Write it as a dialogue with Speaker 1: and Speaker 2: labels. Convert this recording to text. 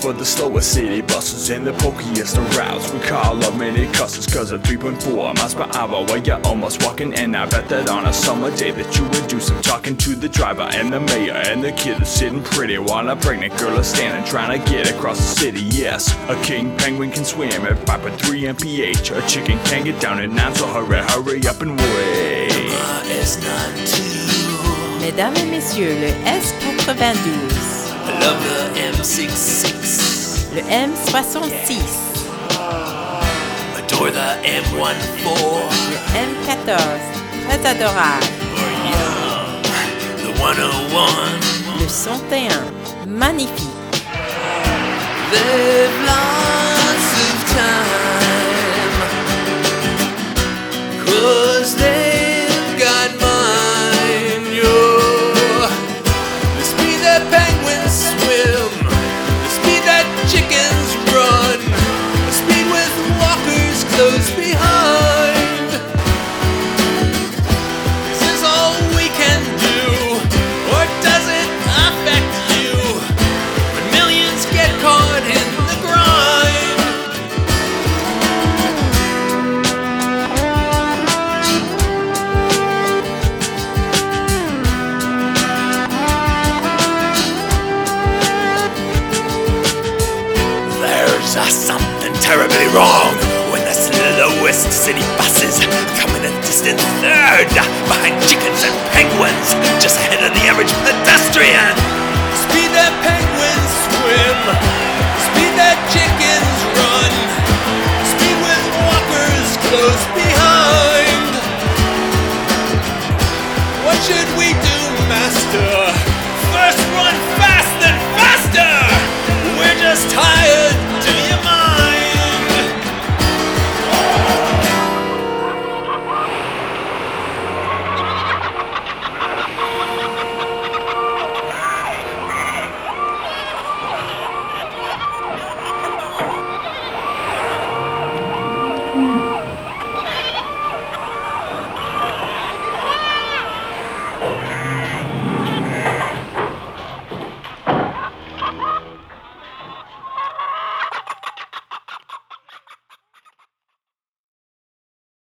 Speaker 1: for the slowest city buses and the pokiest of routes. We call up many cusses cause of 3.4 miles per hour while you're almost walking. And I bet that on a summer day that you would do some talking to the driver and the mayor and the kid that's sitting pretty while a pregnant girl is standing trying to get across the city. Yes, a king penguin can swim at 5.3 mph. A chicken can't get down at 9, so hurry up and wait.
Speaker 2: Mesdames et messieurs, le S92.
Speaker 3: I love the M66.
Speaker 2: Le M66.
Speaker 3: Adore the M14.
Speaker 2: Le M14. Très adorable.
Speaker 3: Or young, the 101.
Speaker 2: Le 101. Magnifique.
Speaker 3: They've lots of time, 'cause they've got mine. You're the speed that penguins swim, the speed that chickens run, the speed with walkers close behind. This is all we can do, or does it affect you when millions get caught in the grind? There's something terribly wrong when the slowest city buses come in a distant third behind chickens and penguins, just ahead of the average pedestrian. Speed that penguins swim, speed that chickens run,